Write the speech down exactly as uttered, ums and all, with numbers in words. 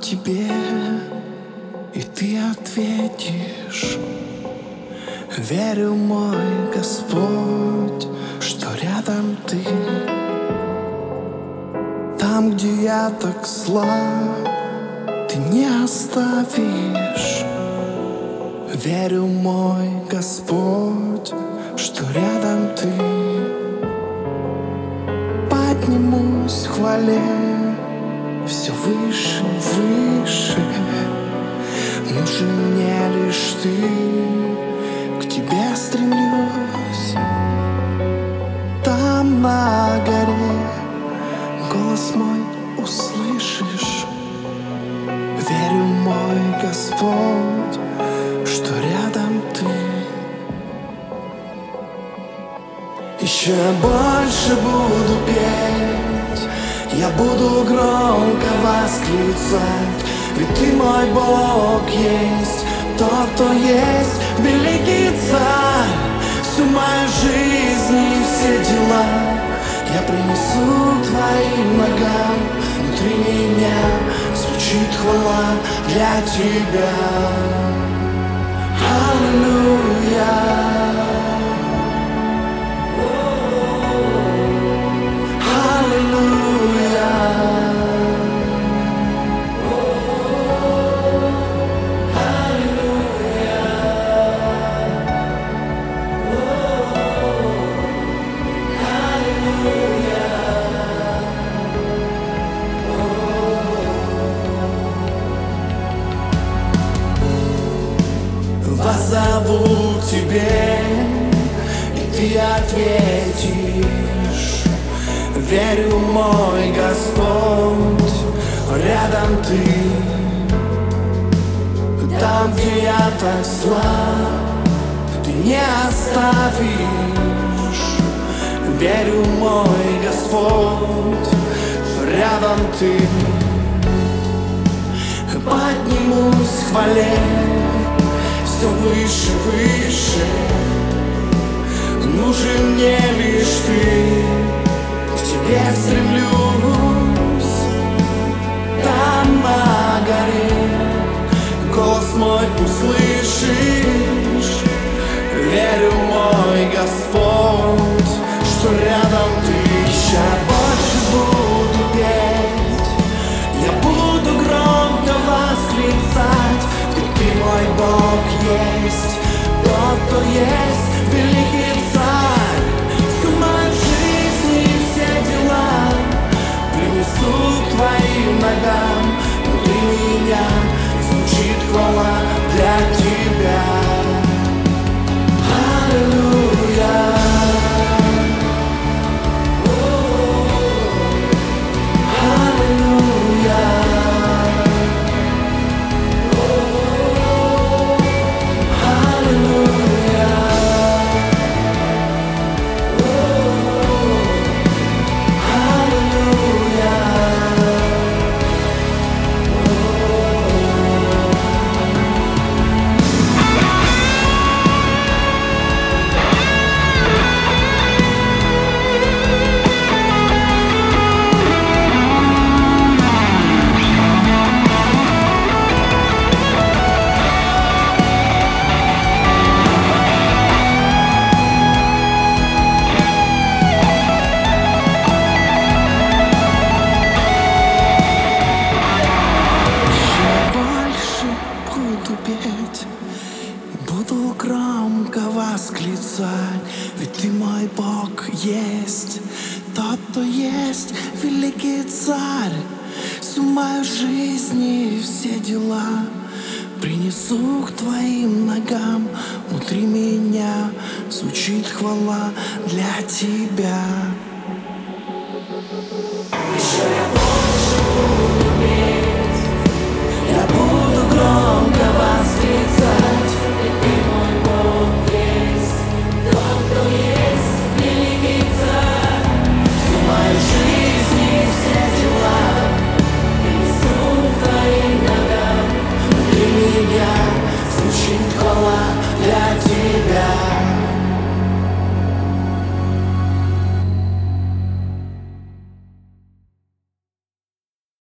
тебе, и ты ответишь. Верю, мой Господь, что рядом ты. Там, где я так слаб, ты не оставишь. Верю, мой Господь, что рядом ты. Поднимусь в хвале все выше, выше. Нужен мне лишь ты, к тебе стремлюсь. Там на горе голос мой услышишь. Верю, мой Господь, что рядом ты. Еще больше буду петь, я буду громко восклицать, ведь ты мой Бог есть, тот, кто есть великий царь. Всю мою жизнь и все дела я принесу к твоим ногам. Внутри меня звучит хвала для тебя. Аллилуйя. Позову тебе, и ты ответишь. Верю, мой Господь, рядом ты. Там, где я так слаб, ты не оставишь. Верю, мой Господь, рядом ты. Поднимусь в хвале все выше, выше. Нужен мне лишь ты, к тебе стремлюсь. Там на горе голос мой услышишь. Верю, мой Господь, что рядом ты. Еще больше буду петь, я буду громко восклицать, ведь ты мой Бог есть, тот, кто есть великий царь. Всю мою жизнь и все дела принесу к твоим ногам. Внутри меня звучит хвала для тебя. Аллилуйя. Буду громко восклицать, ведь ты мой Бог есть, тот, кто есть великий царь. Всю мою жизнь и все дела принесу к твоим ногам. Внутри меня звучит хвала для тебя.